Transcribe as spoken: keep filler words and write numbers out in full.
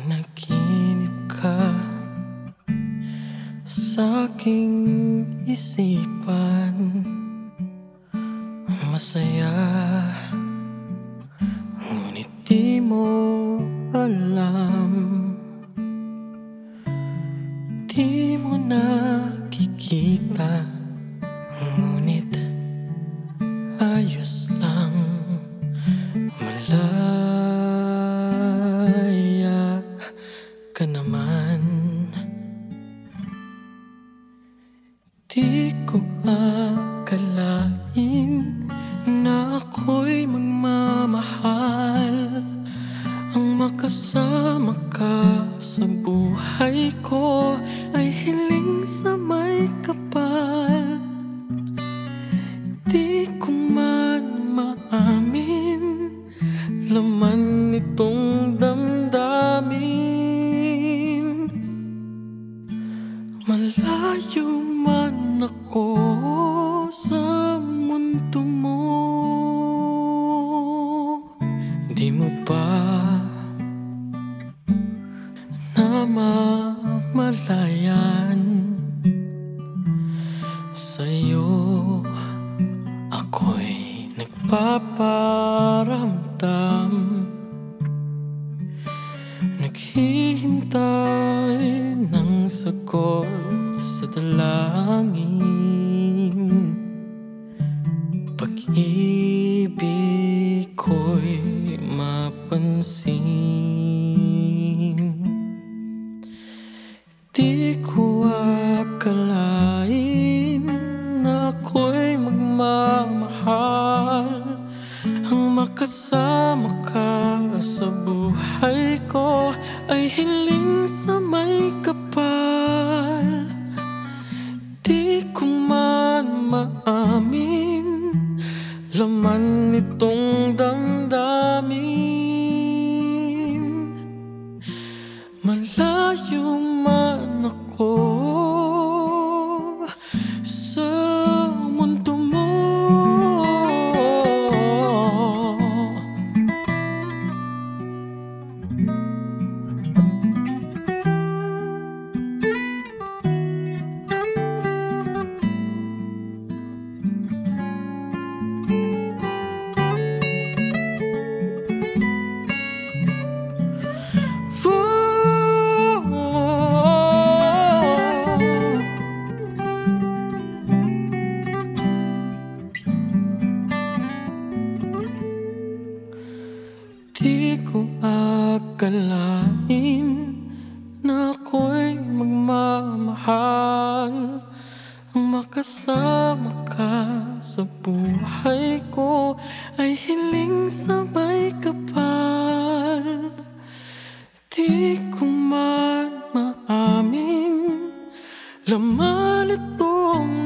Managinip ka sa'king isipan. Masaya, ngunit di mo alam. Di mo nakikita, ngunit ayos lang. Malaya ka naman. Di ko akalain na ako'y magmamahal. Ang makasama ka sa buhay ko ay hiling sa may kapal. Di ko man maamin laman nitong damdamin. Malayo man ako sa mundo mo, di mo ba namamalayan? Sa'yo ako'y nagpaparamdam, naghihintay ng sagot sa dalangin. Pag-ibig ko'y mapansin. Di ko akalain na ako'y magmamahal. Ang makasama ka sa buhay ko ay hiling sa may kapal. Di ko man maamin laman nitong damdamin. Malayo man ako sa mundo mo, di ko akalain na ako'y magmamahal. Ang makasama ka sa buhay ko ay hiling sa may kapal. Di ko man maamin laman itong